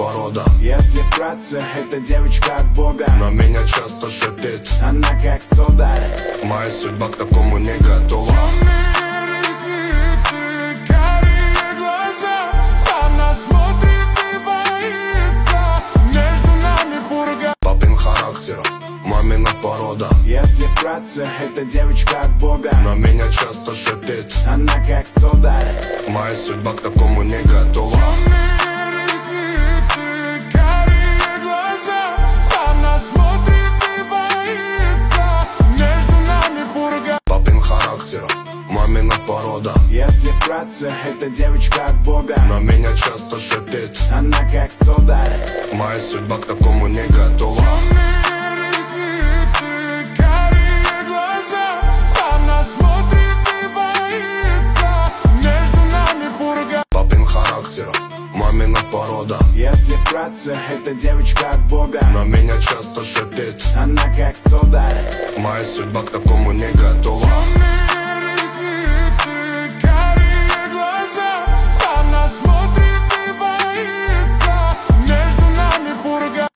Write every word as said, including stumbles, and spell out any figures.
порода. Если вкратце, эта девочка от Бога, на меня часто шипит. Она как сода. Моя судьба к такому не готова. Темные ресницы, карие глаза, она смотрит и боится. Между нами пурга. Папин характер, мамина порода. Если вкратце, эта девочка от Бога, на меня часто шипит. Она как сода. Моя судьба к такому не готова. Темные ресницы, карие глаза, она смотрит и боится. Между нами пурга. Папин характер, мамина порода. Если вкратце, эта девочка от Бога, на меня часто шипит. Она как сода. Моя судьба к такому не готова. Темные ресницы, карие глаза, она смотрит и боится. Между нами пурга. Папин характер, мамина порода. Если вкратце, эта девочка от Бога, на меня часто шипит. Она как сода. Моя судьба к такому не готова.